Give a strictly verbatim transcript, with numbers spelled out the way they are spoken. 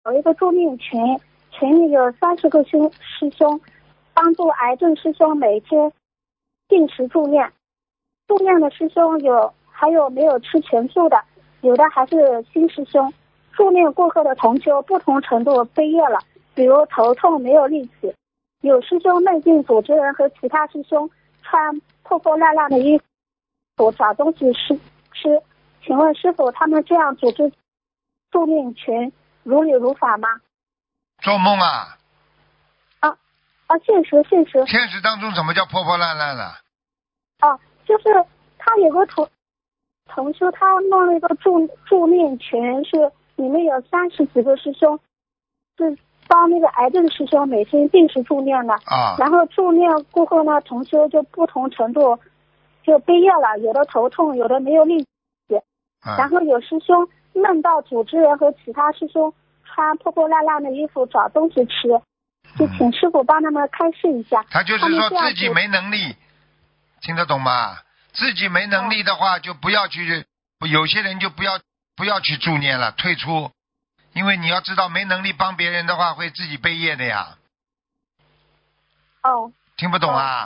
有一个助念群，群里有三十个兄师兄，帮助癌症师兄每天定时助念。助念的师兄有，还有没有吃全素的，有的还是新师兄。助念过后的同修不同程度飞跃了，比如头痛没有力气，有师兄内镜组织人和其他师兄穿破破烂烂的衣服找东西吃吃，请问师傅，他们这样组织助念群如理如法吗？ 做梦啊！ 啊啊，现实现实。 现实当中什么叫破破烂烂的？ 啊，就是他有个同同修，他弄了一个助助念群，是里面有三十几个师兄，是帮那个癌症师兄每天定时助念的。 啊。 然后助念过后呢，同修就不同程度就悲业了，有的头痛，有的没有力气。 啊、 然后有师兄梦到组织人和其他师兄穿破破烂烂的衣服找东西吃，就请师傅帮他们开示一下。 他就是说自己没能力，听得懂吗？自己没能力的话，就不要去，有些人就不要不要去助念了，退出，因为你要知道，没能力帮别人的话，会自己背业的呀。 哦。 听不懂啊？